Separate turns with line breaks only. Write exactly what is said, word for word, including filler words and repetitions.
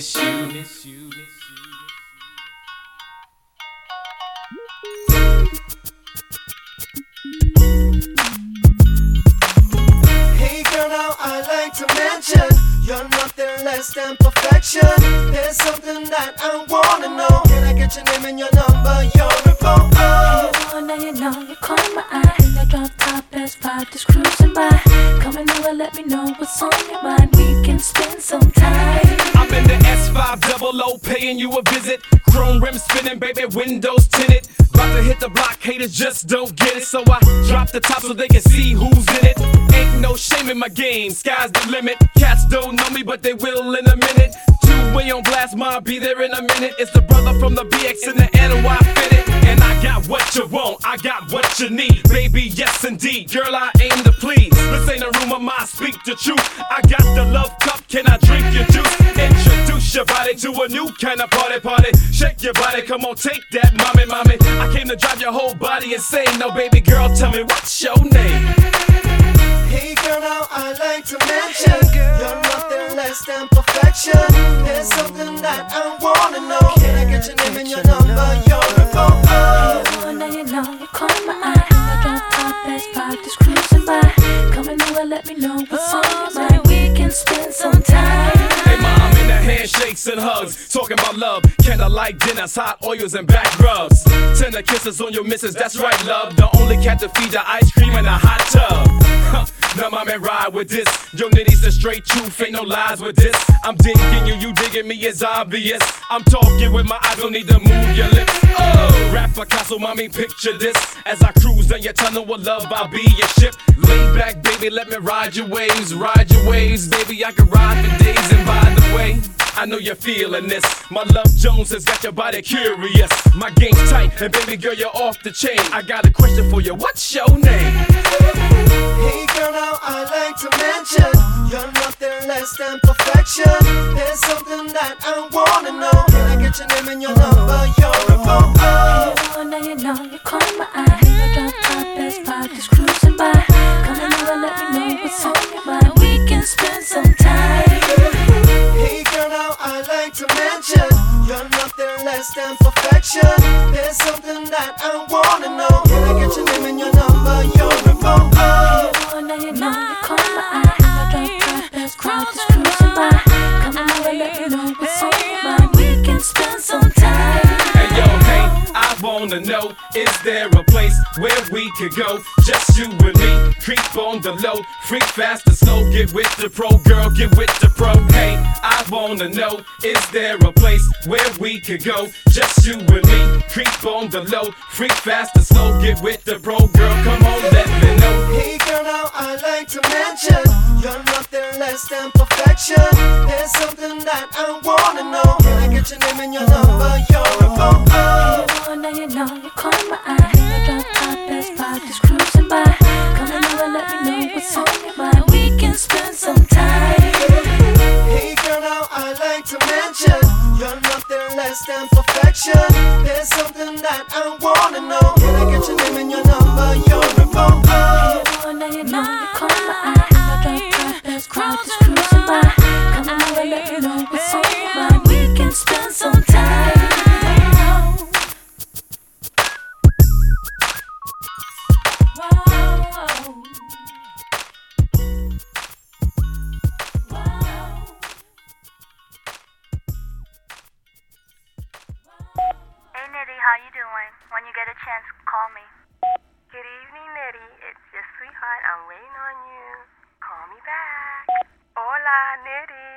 Hey girl, now I like to mention you're nothing less than perfection. There's something that I wanna know. Can I get your name and your number, your info? Oh.
Hey, boy, now you know you caught my eye. That drop top S five just cruising by. Coming over, let me know what's on your mind. We can spend some time.
I'm in the S five double O, paying you a visit. Chrome rim spinning, baby, windows tinted. About to hit the block, haters just don't get it. So I drop the top so they can see who's in it. Ain't no shame in my game, sky's the limit. Cats don't know me, but they will in a minute. Two-way on blast, mine be there in a minute. It's the brother from the B X and the N Y fitted. And I got what you want, I got what you need. Baby, yes indeed, girl, I aim to please. This ain't a rumor, mine speak the truth. I got the love cup, can I drink your juice? Introduce your body to a new kind of party, party. Shake your body, come on, take that, mommy, mommy. I came to drive your whole body insane. No, baby girl, tell me what's your name?
Hey girl, now I like to mention you're nothing less than perfection. There's something that I wanna know. Can I get your name and your number, your info? Oh.
Hey, boy, now you know you caught my eye. That drop top S five just cruising by. Coming over, let me know what's on your mind. We can spend some time.
Hey mom, in the handshakes and hugs, talking about love, candlelight dinners, hot oils and back rubs, tender kisses on your missus, that's right love. The only cat to feed the ice cream in a hot tub. Huh. Now mommy ride with this, yo nitty's the straight truth, ain't no lies with this. I'm digging you, you digging me, it's obvious. I'm talking with my eyes, don't need to move your lips. Oh, rap Picasso, mommy, picture this. As I cruise down your tunnel of love, I'll be your ship. Lay back, baby, let me ride your waves, ride your waves, baby, I can ride for days. And by the way, I know you're feeling this. My love Jones has got your body curious. My game's tight, and baby girl, you're off the chain. I got a question for you, what's your name?
Hey girl, now I like to mention you're nothing less than perfection. There's something that I wanna know. Can I get your name and your number, your info? Oh.
Hey, boy, now you know you caught my eye. That drop top S five just cruising by. Coming over, let me know what's on your mind. We can spend some time.
Hey girl, now I like to mention you're nothing less than perfection. There's something that I wanna know. Can I get your name and your number, your info? Oh.
Hey, boy, now you know you caught my eye. That drop top S five just cruising by. Coming over, let me know what's on your mind. We can spend some time.
Hey yo, hey, I wanna know, is there a place where we could go? Just you and me, creep on the low, freak fast and slow, get with the pro, girl, get with the pro. Hey, I wanna know, is there a place where we could go? Just you and me, creep on the low, freak fast and slow, get with the pro, girl, come on, let me know.
Hey girl, now I like to mention you're nothing less than perfection. There's something that I wanna know. Can I get your name and your number, your info? Oh.
Hey, boy, now you know you caught my eye. That drop top S five just cruising by. Coming over, let me know what's on your mind. We can spend some time.
Hey girl, now I like to mention you're nothing less than perfection. There's something that I wanna know. Can I get your name and your number, your info? Oh.
Hey, boy, now you know you caught my eye. That drop top S five just cruising by. Coming over, let me know what's on your mind. We can spend some time.
Hey Nitty, how you doing? When you get a chance, call me. Good evening, Nitty. It's your sweetheart. I'm waiting on you. Call me back. Hola, Nitty.